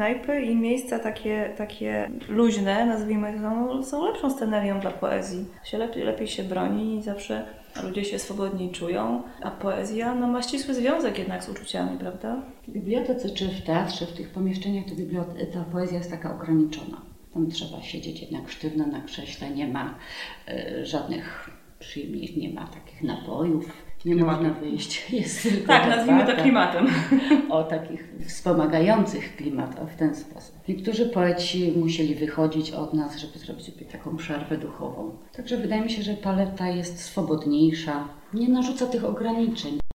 knajpy i miejsca takie luźne, nazwijmy to, no, są lepszą scenerią dla poezji. Lepiej się broni i zawsze ludzie się swobodniej czują, a poezja no, ma ścisły związek jednak z uczuciami, prawda? W bibliotece czy w teatrze, w tych pomieszczeniach ta poezja jest taka ograniczona. Tam trzeba siedzieć jednak sztywno na krześle, nie ma żadnych przyjemnych, nie ma takich napojów, nie można wyjść. Jest tylko tak, nazwijmy to klimatem. O takich wspomagających klimat, w ten sposób. Niektórzy poeci musieli wychodzić od nas, żeby zrobić sobie taką przerwę duchową. Także wydaje mi się, że paleta jest swobodniejsza, nie narzuca tych ograniczeń.